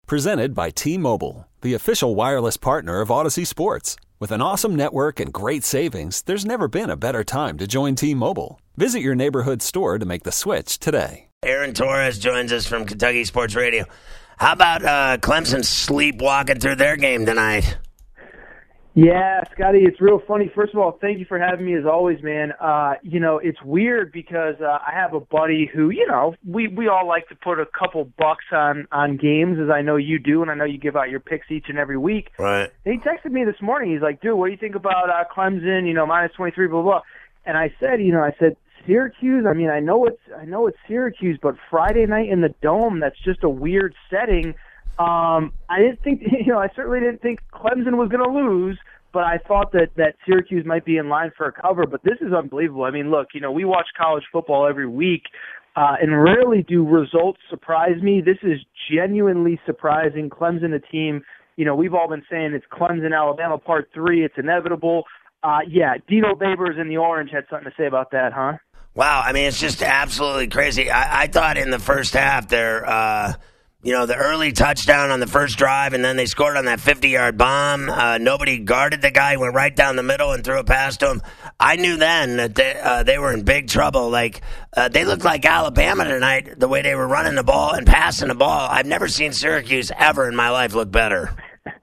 Presented by T-Mobile, the official wireless partner of Odyssey Sports. With an awesome network and great savings, there's never been a better time to join T-Mobile. Visit your neighborhood store to make the switch today. Aaron Torres joins us from Kentucky Sports Radio. How about Clemson sleepwalking through their game tonight? Yeah, Scotty, it's real funny. First of all, thank you for having me as always, man. It's weird because I have a buddy who, we all like to put a couple bucks on games, as I know you do, and I know you give out your picks each and every week. Right. And he texted me this morning. He's like, dude, what do you think about Clemson, minus 23, blah, blah, blah. And I said, Syracuse, I know it's Syracuse, but Friday night in the Dome, that's just a weird setting. I didn't think, I certainly didn't think Clemson was going to lose, but I thought that Syracuse might be in line for a cover. But this is unbelievable. I mean, look, we watch college football every week, and rarely do results surprise me. This is genuinely surprising. Clemson, a team, we've all been saying it's Clemson, Alabama, part 3. It's inevitable. Dino Babers and the Orange had something to say about that, huh? Wow, I mean, it's just absolutely crazy. I thought in the first half there, the early touchdown on the first drive, and then they scored on that 50-yard bomb. Nobody guarded the guy, went right down the middle and threw it past him. I knew then that they were in big trouble. They looked like Alabama tonight, the way they were running the ball and passing the ball. I've never seen Syracuse ever in my life look better.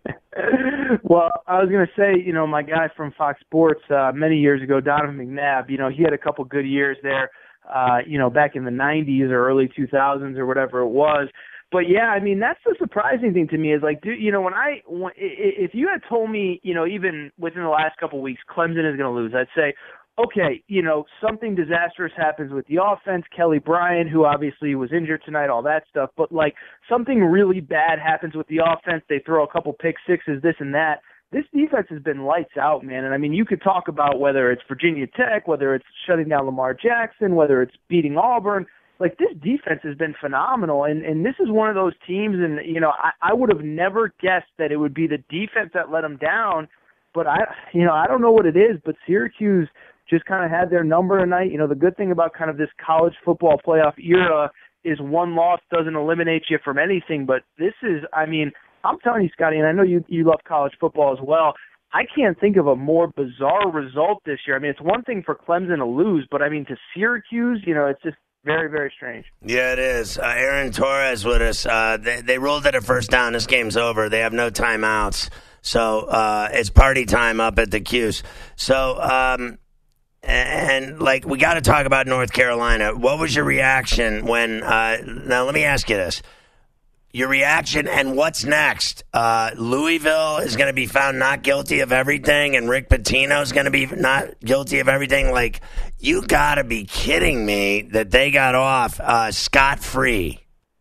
Well, I was going to say, my guy from Fox Sports many years ago, Donovan McNabb, he had a couple good years there, back in the 90s or early 2000s or whatever it was. But yeah, I mean, that's the surprising thing to me is if you had told me, even within the last couple of weeks, Clemson is going to lose, I'd say, okay, something disastrous happens with the offense, Kelly Bryant, who obviously was injured tonight, all that stuff, but something really bad happens with the offense, they throw a couple pick sixes, this and that. This defense has been lights out, man. And I mean, you could talk about whether it's Virginia Tech, whether it's shutting down Lamar Jackson, whether it's beating Auburn. This defense has been phenomenal, and this is one of those teams, and, I would have never guessed that it would be the defense that let them down, but I don't know what it is, but Syracuse just kind of had their number tonight. The good thing about kind of this college football playoff era is one loss doesn't eliminate you from anything, but this is, I'm telling you, Scotty, and I know you love college football as well, I can't think of a more bizarre result this year. I mean, it's one thing for Clemson to lose, but to Syracuse, it's just very, very strange. Yeah, it is. Aaron Torres with us. They ruled it a first down. This game's over. They have no timeouts. So it's party time up at the Q's. So, we got to talk about North Carolina. What was your reaction when now let me ask you this. Your reaction and what's next? Louisville is going to be found not guilty of everything, and Rick Pitino is going to be not guilty of everything. You got to be kidding me that they got off scot-free.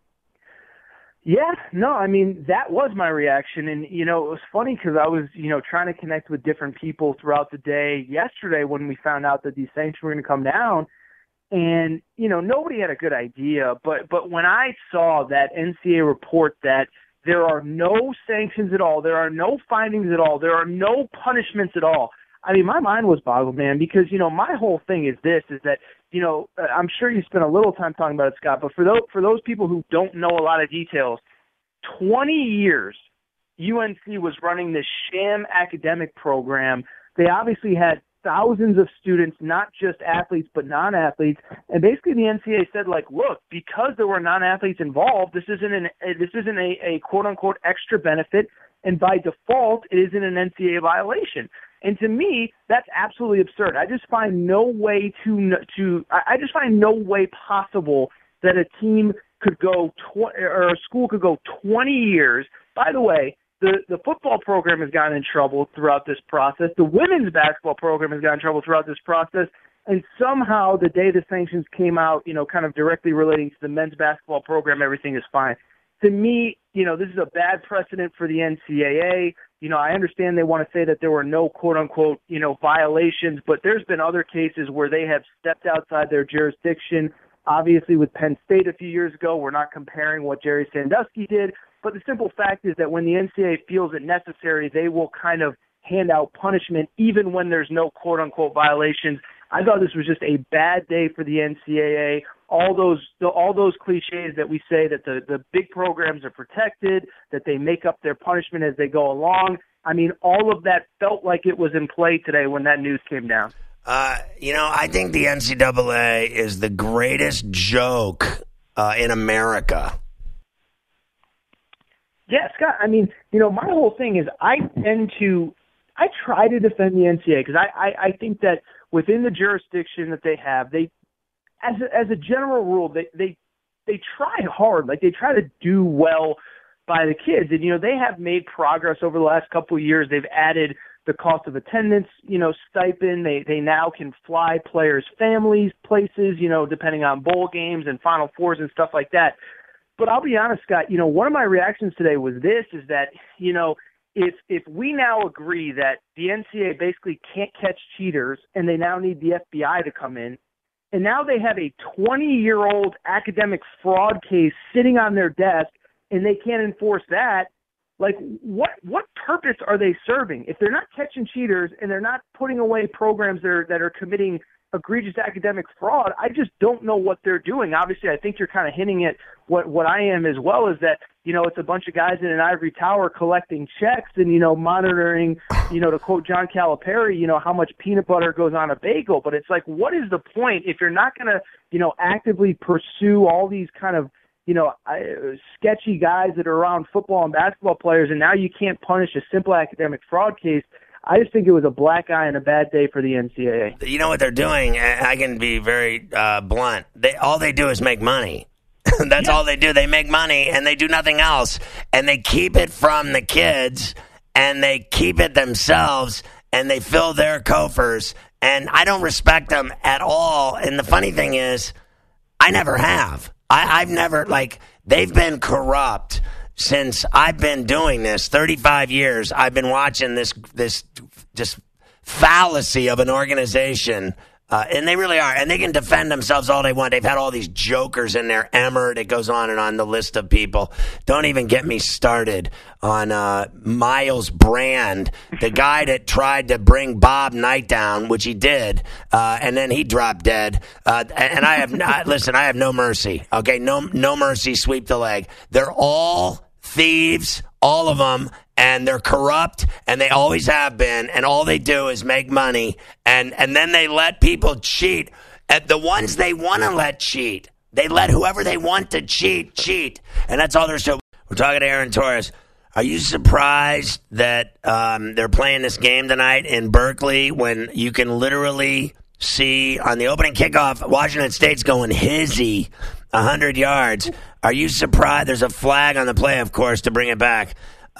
Yeah, no, that was my reaction. And, it was funny because I was, trying to connect with different people throughout the day yesterday when we found out that these sanctions were going to come down. And, nobody had a good idea, but when I saw that NCAA report that there are no sanctions at all, there are no findings at all, there are no punishments at all, my mind was boggled, man, because, my whole thing is this, is that, I'm sure you spent a little time talking about it, Scott, but for those people who don't know a lot of details, 20 years UNC was running this sham academic program. They obviously had thousands of students, not just athletes, but non-athletes. And basically the NCAA said, look, because there were non-athletes involved, this isn't a quote-unquote extra benefit, and by default, it isn't an NCAA violation. And to me, that's absolutely absurd. I just find no way I just find no way possible that a team could go or a school could go 20 years. By the way, the football program has gotten in trouble throughout this process. The women's basketball program has gotten in trouble throughout this process. And somehow the day the sanctions came out, kind of directly relating to the men's basketball program, everything is fine. To me, this is a bad precedent for the NCAA. I understand they want to say that there were no quote-unquote, violations, but there's been other cases where they have stepped outside their jurisdiction. Obviously, with Penn State a few years ago, we're not comparing what Jerry Sandusky did, but the simple fact is that when the NCAA feels it necessary, they will kind of hand out punishment even when there's no quote-unquote violations. I thought this was just a bad day for the NCAA. all those cliches that we say that the big programs are protected, that they make up their punishment as they go along. I mean, all of that felt like it was in play today when that news came down. I think the NCAA is the greatest joke in America. Yeah, Scott, I mean, my whole thing is I try to defend the NCAA because I think that within the jurisdiction that they have, they, as a general rule, they try hard. Like, they try to do well by the kids. And, they have made progress over the last couple of years. They've added the cost of attendance, stipend. They now can fly players' families places, depending on bowl games and Final Fours and stuff like that. But I'll be honest, Scott, one of my reactions today was this, is that, if we now agree that the NCAA basically can't catch cheaters and they now need the FBI to come in, and now they have a 20-year-old academic fraud case sitting on their desk and they can't enforce that, like, what purpose are they serving? If they're not catching cheaters and they're not putting away programs that are committing egregious academic fraud, I just don't know what they're doing. Obviously, I think you're kind of hinting at what I am as well, is that, it's a bunch of guys in an ivory tower collecting checks and, monitoring, to quote John Calipari, how much peanut butter goes on a bagel. But it's like, what is the point if you're not going to, actively pursue all these kind of, sketchy guys that are around football and basketball players, and now you can't punish a simple academic fraud case? I just think it was a black eye and a bad day for the NCAA. You know what they're doing? I can be very blunt. All they do is make money. That's all they do. They make money, and they do nothing else. And they keep it from the kids, and they keep it themselves, and they fill their coffers. And I don't respect them at all. And the funny thing is, I never have. I've never, they've been corrupt since I've been doing this 35 years. I've been watching this just fallacy of an organization, and they really are. And they can defend themselves all they want. They've had all these jokers in there. Emmert, it goes on and on the list of people. Don't even get me started on Miles Brand, the guy that tried to bring Bob Knight down, which he did, and then he dropped dead. And I have no mercy. Okay, no mercy. Sweep the leg. They're all thieves, all of them, and they're corrupt, and they always have been, and all they do is make money, and then they let people cheat. At the ones they want to let cheat, they let whoever they want to cheat, and that's all there's to it. We're talking to Aaron Torres. Are you surprised that they're playing this game tonight in Berkeley when you can literally see on the opening kickoff, Washington State's going hizzy 100 yards. Are you surprised? There's a flag on the play, of course, to bring it back.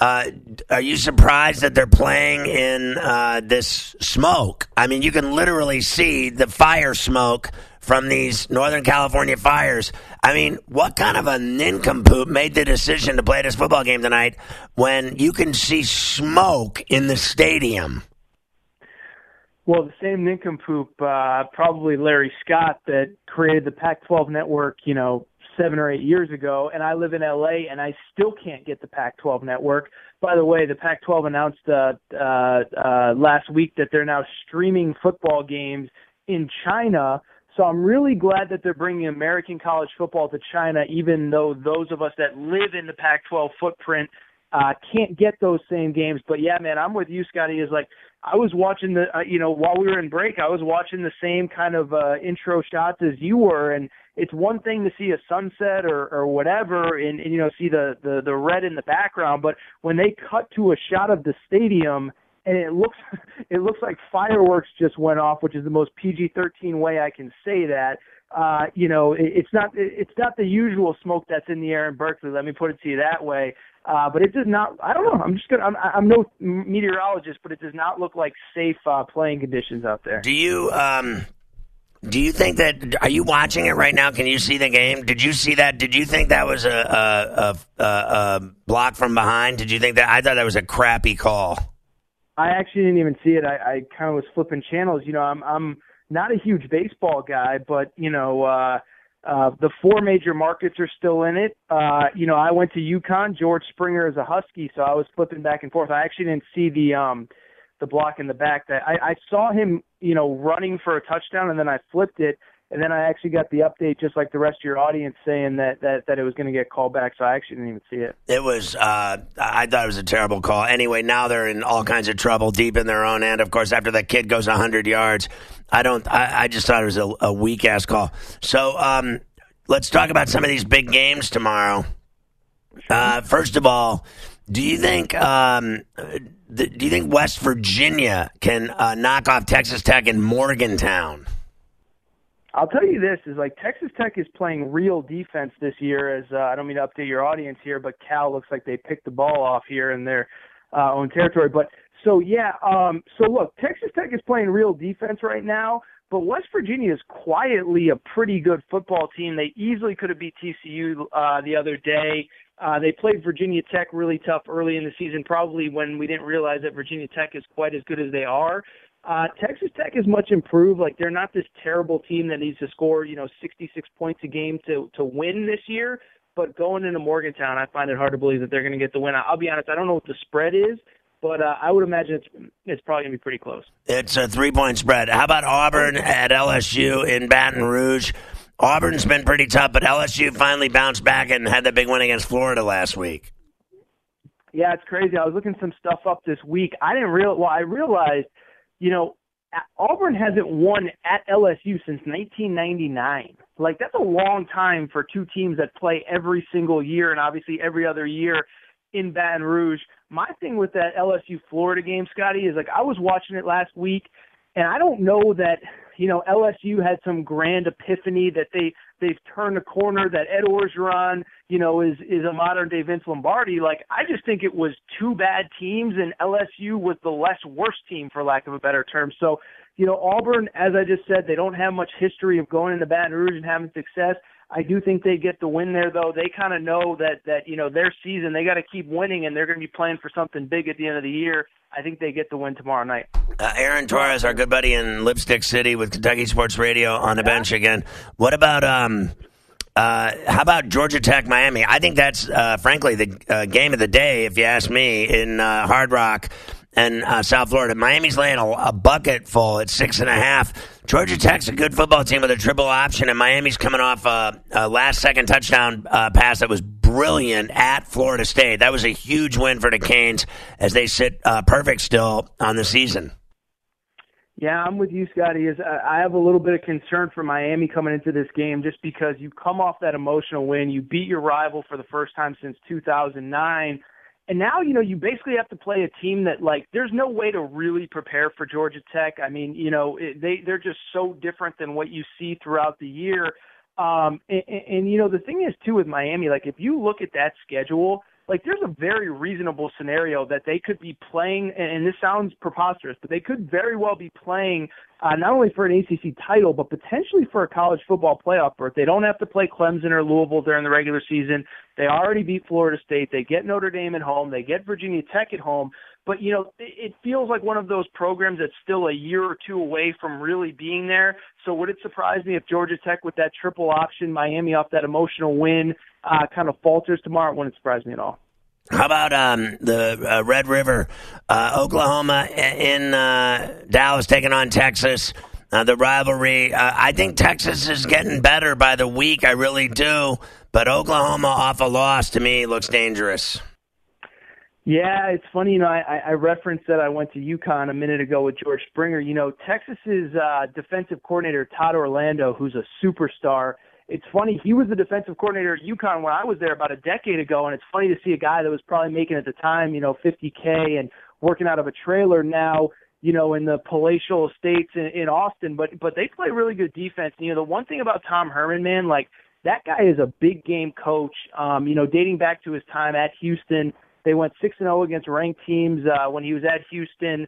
Are you surprised that they're playing in this smoke? I mean, you can literally see the fire smoke from these Northern California fires. I mean, what kind of a nincompoop made the decision to play this football game tonight when you can see smoke in the stadium? Well, the same nincompoop, probably Larry Scott, that created the Pac-12 network, 7 or 8 years ago, and I live in LA, and I still can't get the Pac-12 network. By the way, the Pac-12 announced last week that they're now streaming football games in China. So I'm really glad that they're bringing American college football to China, even though those of us that live in the Pac-12 footprint can't get those same games. But yeah, man, I'm with you, Scotty. Is like, I was watching while we were in break, I was watching the same kind of intro shots as you were, and it's one thing to see a sunset or whatever, and see the red in the background, but when they cut to a shot of the stadium and it looks like fireworks just went off, which is the most PG-13 way I can say that. It's not the usual smoke that's in the air in Berkeley. Let me put it to you that way. But it does not. I don't know. I'm no meteorologist, but it does not look like safe playing conditions out there. Do you think that? Are you watching it right now? Can you see the game? Did you see that? Did you think that was a block from behind? Did you think that? I thought that was a crappy call. I actually didn't even see it. I kind of was flipping channels. I'm not a huge baseball guy, but the 4 major markets are still in it. I went to UConn. George Springer is a Husky, so I was flipping back and forth. I actually didn't see the block in the back. That I saw him, running for a touchdown, and then I flipped it. And then I actually got the update, just like the rest of your audience, saying that it was going to get called back. So I actually didn't even see it. It was, I thought it was a terrible call. Anyway, now they're in all kinds of trouble deep in their own end. Of course, after that kid goes 100 yards, I just thought it was a weak-ass call. So let's talk about some of these big games tomorrow. First of all, do you think West Virginia can knock off Texas Tech in Morgantown? I'll tell you this, is like Texas Tech is playing real defense this year. As I don't mean to update your audience here, but Cal looks like they picked the ball off here in their own territory. But so look, Texas Tech is playing real defense right now, but West Virginia is quietly a pretty good football team. They easily could have beat TCU the other day. They played Virginia Tech really tough early in the season, probably when we didn't realize that Virginia Tech is quite as good as they are. Texas Tech is much improved. Like, they're not this terrible team that needs to score, 66 points a game to win this year. But going into Morgantown, I find it hard to believe that they're going to get the win. I'll be honest, I don't know what the spread is, but I would imagine it's probably going to be pretty close. It's a 3-point spread. How about Auburn at LSU in Baton Rouge? Auburn's been pretty tough, but LSU finally bounced back and had the big win against Florida last week. Yeah, it's crazy. I was looking some stuff up this week. I realized, Auburn hasn't won at LSU since 1999. Like, that's a long time for two teams that play every single year and obviously every other year in Baton Rouge. My thing with that LSU-Florida game, Scotty, is like I was watching it last week, and I don't know that, LSU had some grand epiphany that they've turned a corner, that Ed Orgeron, is a modern-day Vince Lombardi. Like, I just think it was two bad teams, and LSU was the less worst team, for lack of a better term. So, Auburn, as I just said, they don't have much history of going into Baton Rouge and having success. I do think they get the win there, though. They kind of know that their season, they got to keep winning, and they're going to be playing for something big at the end of the year. I think they get the win tomorrow night. Aaron Torres, our good buddy in Lipstick City with Kentucky Sports Radio, on the bench again. What about how about Georgia Tech, Miami? I think that's, frankly, the game of the day, if you ask me, in Hard Rock and South Florida. Miami's laying a bucket full at 6.5. Georgia Tech's a good football team with a triple option, and Miami's coming off a last-second touchdown pass that was brilliant at Florida State. That was a huge win for the Canes as they sit perfect still on the season. Yeah, I'm with you, Scotty. I have a little bit of concern for Miami coming into this game just because you come off that emotional win. You beat your rival for the first time since 2009. And now, you basically have to play a team that, like, there's no way to really prepare for Georgia Tech. I mean, they're just so different than what you see throughout the year. And the thing is, too, with Miami, like, if you look at that schedule, like, there's a very reasonable scenario that they could be playing, and this sounds preposterous, but they could very well be playing not only for an ACC title, but potentially for a college football playoff berth. They don't have to play Clemson or Louisville during the regular season. They already beat Florida State. They get Notre Dame at home. They get Virginia Tech at home. But, it feels like one of those programs that's still a year or two away from really being there. So would it surprise me if Georgia Tech, with that triple option, Miami off that emotional win, kind of falters tomorrow? It wouldn't surprise me at all. How about the Red River, Oklahoma in Dallas taking on Texas, the rivalry? I think Texas is getting better by the week. I really do. But Oklahoma off a loss, to me, looks dangerous. Yeah, it's funny. I referenced that I went to UConn a minute ago with George Springer. Texas's defensive coordinator, Todd Orlando, who's a superstar. It's funny, he was the defensive coordinator at UConn when I was there about a decade ago, and it's funny to see a guy that was probably making at the time, $50K and working out of a trailer now, in the palatial estates in Austin. But they play really good defense. The one thing about Tom Herman, man, like, that guy is a big game coach. Dating back to his time at Houston, they went 6-0 against ranked teams when he was at Houston.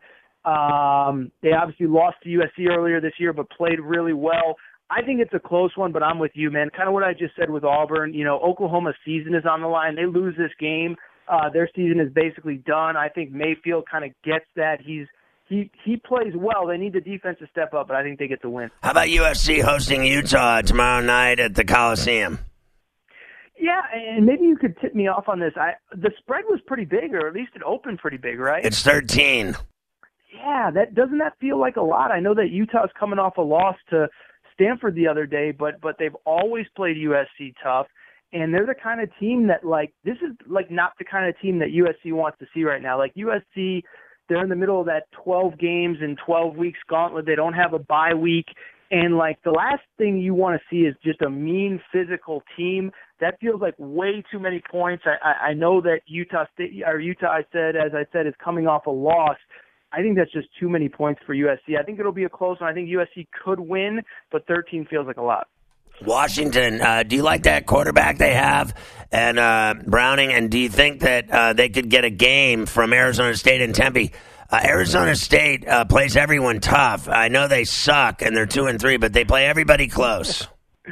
They obviously lost to USC earlier this year, but played really well. I think it's a close one, but I'm with you, man. Kind of what I just said with Auburn. Oklahoma's season is on the line. They lose this game, their season is basically done. I think Mayfield kind of gets that. He plays well. They need the defense to step up, but I think they get the win. How about USC hosting Utah tomorrow night at the Coliseum? Yeah, and maybe you could tip me off on this. The spread was pretty big, or at least it opened pretty big, right? It's 13. Yeah, doesn't that feel like a lot? I know that Utah's coming off a loss to Stanford the other day, but they've always played USC tough. And they're the kind of team that, like, this is, like, not the kind of team that USC wants to see right now. Like, USC, they're in the middle of that 12 games and 12 weeks gauntlet. They don't have a bye week. And, like, the last thing you want to see is just a mean physical team. That feels like way too many points. I know that Utah, as I said, is coming off a loss. I think that's just too many points for USC. I think it'll be a close one. I think USC could win, but 13 feels like a lot. Washington, do you like that quarterback they have and Browning? And do you think that they could get a game from Arizona State and Tempe? Arizona State plays everyone tough. I know they suck and they're 2-3, but they play everybody close.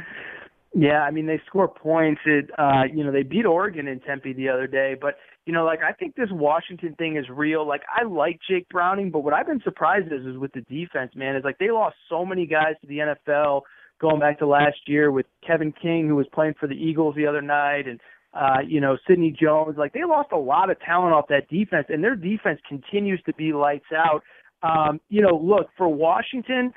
Yeah, I mean, they score points. They beat Oregon in Tempe the other day, but I think this Washington thing is real. Like, I like Jake Browning, but what I've been surprised is with the defense, man, is like they lost so many guys to the NFL. Going back to last year with Kevin King, who was playing for the Eagles the other night, and, Sidney Jones. Like, they lost a lot of talent off that defense, and their defense continues to be lights out. Look, for Washington,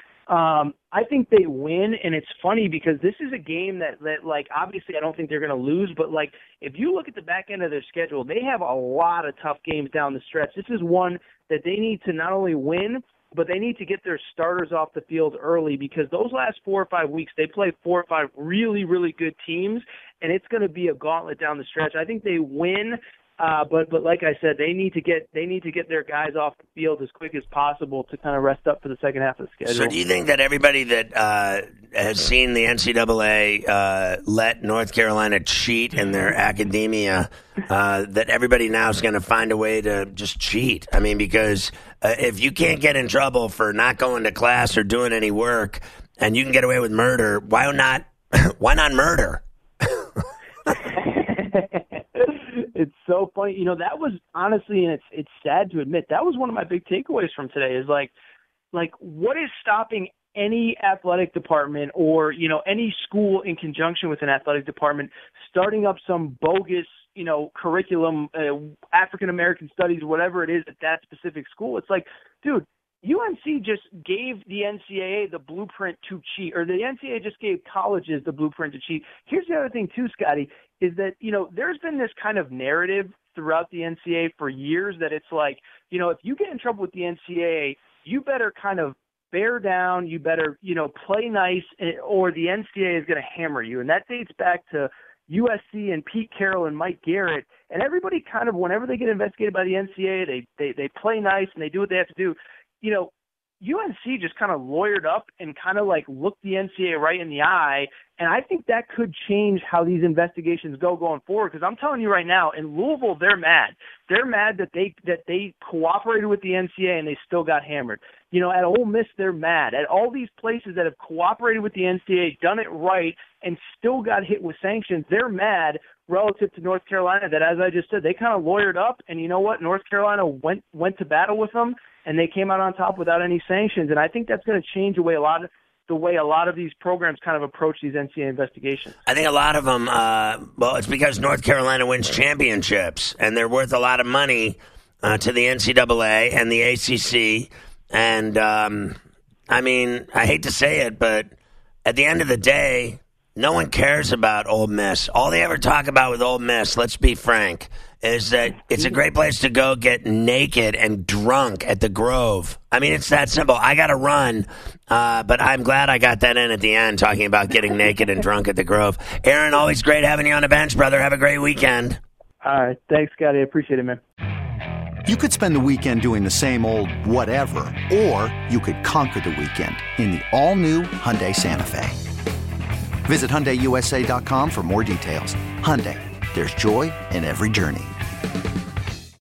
I think they win, and it's funny because this is a game that obviously I don't think they're going to lose, but, like, if you look at the back end of their schedule, they have a lot of tough games down the stretch. This is one that they need to not only win, but they need to get their starters off the field early because those last 4 or 5 weeks, they play 4 or 5 really, really good teams, and it's going to be a gauntlet down the stretch. I think they win, but like I said, they need to get their guys off the field as quick as possible to kind of rest up for the second half of the schedule. So do you think that everybody that has seen the NCAA let North Carolina cheat in their academia, that everybody now is going to find a way to just cheat? I mean, because if you can't get in trouble for not going to class or doing any work and you can get away with murder, why not murder? It's so funny. That was honestly, and it's sad to admit, that was one of my big takeaways from today is like what is stopping any athletic department or, any school in conjunction with an athletic department starting up some bogus, curriculum, African-American studies, whatever it is at that specific school. It's like, dude, UNC just gave the NCAA the blueprint to cheat, or the NCAA just gave colleges the blueprint to cheat. Here's the other thing too, Scotty, is that, there's been this kind of narrative throughout the NCAA for years that it's like, if you get in trouble with the NCAA, you better kind of bear down, you better, play nice, or the NCAA is going to hammer you. And that dates back to USC and Pete Carroll and Mike Garrett. And everybody kind of, whenever they get investigated by the NCAA, they play nice and they do what they have to do. UNC just kind of lawyered up and kind of like looked the NCAA right in the eye. And I think that could change how these investigations go going forward. Because I'm telling you right now, in Louisville, they're mad. They're mad that they cooperated with the NCAA and they still got hammered. At Ole Miss, they're mad. At all these places that have cooperated with the NCAA, done it right, and still got hit with sanctions, they're mad relative to North Carolina that, as I just said, they kind of lawyered up. And you know what? North Carolina went to battle with them, and they came out on top without any sanctions. And I think that's going to change the way a lot of these programs kind of approach these NCAA investigations. I think a lot of them, it's because North Carolina wins championships, and they're worth a lot of money to the NCAA and the ACC. And, I hate to say it, but at the end of the day, no one cares about Ole Miss. All they ever talk about with Ole Miss, let's be frank, is that it's a great place to go get naked and drunk at the Grove. I mean, it's that simple. I got to run, but I'm glad I got that in at the end, talking about getting naked and drunk at the Grove. Aaron, always great having you on the bench, brother. Have a great weekend. All right. Thanks, Scotty. I appreciate it, man. You could spend the weekend doing the same old whatever, or you could conquer the weekend in the all-new Hyundai Santa Fe. Visit HyundaiUSA.com for more details. Hyundai, there's joy in every journey.